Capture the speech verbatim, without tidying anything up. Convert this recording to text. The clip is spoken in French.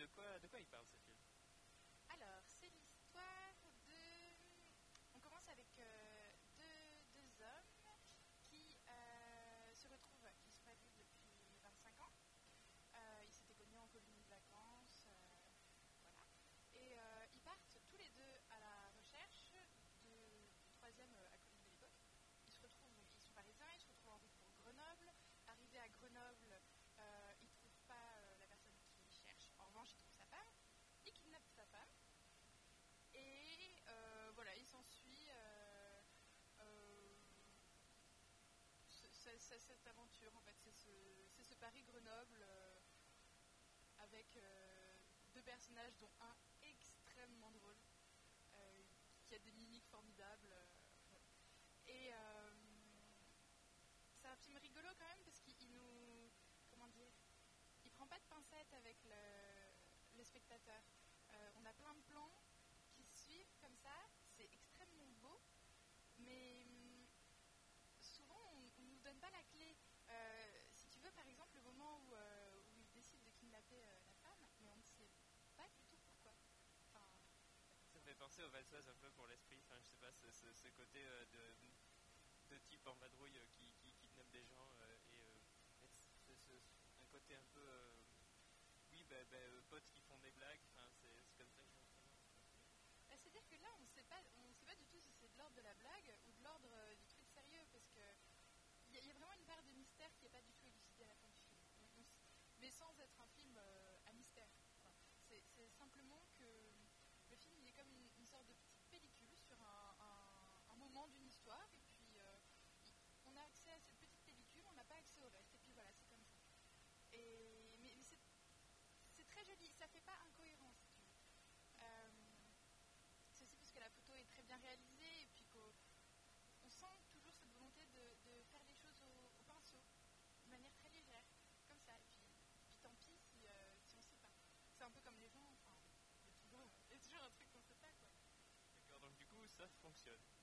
de quoi, de quoi il parle ce film? Alors, c'est l'histoire de... On commence avec euh, deux, deux hommes qui euh, se retrouvent, qui ne sont pas vus depuis vingt-cinq ans. Euh, ils s'étaient connus en colonie de vacances, euh, voilà. Et euh, ils partent tous les deux à la recherche de, du troisième euh, acolyte de l'époque. Ils se retrouvent, donc, ils sont parisiens, ils se retrouvent en route pour Grenoble. Arrivés à Grenoble, euh, ils ne trouvent pas euh, la personne qu'ils cherchent. En revanche, ils trouvent sa femme. Ils kidnappent sa femme. Et euh, voilà, il s'ensuit euh, euh, ce, ce, ce, cette aventure. En fait, c'est ce, c'est ce Paris-Grenoble euh, avec euh, deux personnages, dont un extrêmement drôle, euh, qui a des mimiques formidables. Euh, voilà. Et euh, c'est un film rigolo quand même parce qu'il il nous, comment dire, il prend pas de pincettes avec le, le spectateur. Euh, on a plein de plans qui se suivent comme ça, c'est extrêmement beau, mais hum, souvent on ne nous donne pas la clé. Euh, si tu veux, par exemple, le moment où, euh, où il décide de kidnapper euh, la femme, mais on ne sait pas du tout pourquoi. Enfin, Ça me fait penser aux valseuses un peu pour l'esprit, enfin je sais pas, ce, ce, ce côté euh, de, de type en vadrouille euh, qui, qui kidnappe des gens euh, et, euh, et c'est, c'est, c'est un côté un peu, euh, oui, bah, bah, euh, potes qui font des blagues, enfin c'est, c'est comme ça que je me représente. bah, c'est-à-dire que là, on ne sait pas, on sait pas du tout si c'est de l'ordre de la blague ou de l'ordre euh, du truc sérieux, parce que il y, y a vraiment une part de mystère qui n'est pas du tout élucidée à la fin du film. On- on s- mais sans être un film euh, à mystère. Enfin, c'est, c'est simplement que le film il est comme une, une sorte de petite pellicule sur un, un- un moment d'une histoire, et puis euh, il- on a accès à cette petite pellicule, on n'a pas accès au reste, et puis voilà, c'est comme ça. Et, mais mais c'est, c'est très joli, ça fait pas incohérent si tu veux. Euh, c'est aussi parce que la photo est très bien réalisée, et puis qu'on on sent toujours cette volonté de, de faire les choses au, au pinceau, de manière très légère, comme ça. Et puis, puis tant pis si, euh, si on ne sait pas. C'est un peu comme les gens, enfin, il y a toujours, il y a toujours un truc qu'on ne sait pas, quoi. D'accord, donc du coup ça fonctionne.